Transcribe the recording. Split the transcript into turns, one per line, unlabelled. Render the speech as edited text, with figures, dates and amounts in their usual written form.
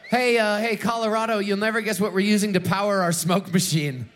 Hey, Colorado, you'll never guess what we're using to power our smoke machine.